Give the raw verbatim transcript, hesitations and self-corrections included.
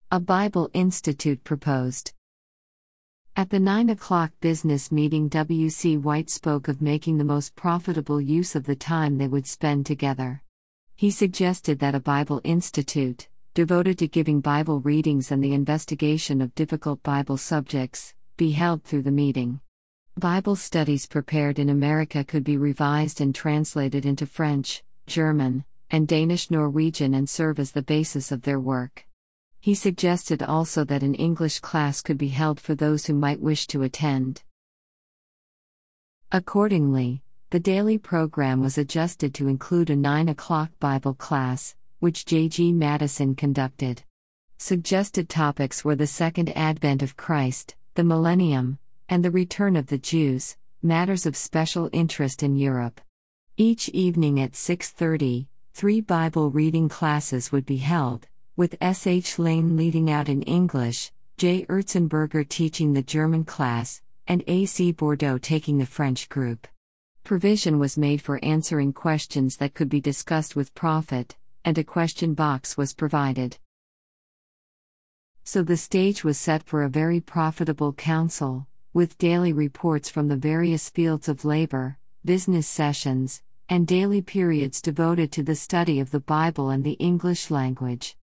A Bible Institute proposed. At the nine o'clock business meeting, W C White spoke of making the most profitable use of the time they would spend together. He suggested that a Bible Institute, devoted to giving Bible readings and the investigation of difficult Bible subjects, be held through the meeting. Bible studies prepared in America could be revised and translated into French, German, and Danish-Norwegian and serve as the basis of their work. He suggested also that an English class could be held for those who might wish to attend. Accordingly, the daily program was adjusted to include a nine o'clock Bible class, which J G Madison conducted. Suggested topics were the Second Advent of Christ, the Millennium, and the Return of the Jews, matters of special interest in Europe. Each evening at six thirty, three Bible reading classes would be held, with S H Lane leading out in English, J Erzenberger teaching the German class, and A C Bordeaux taking the French group. Provision was made for answering questions that could be discussed with Prophet, and a question box was provided. So the stage was set for a very profitable council, with daily reports from the various fields of labor, business sessions, and daily periods devoted to the study of the Bible and the English language.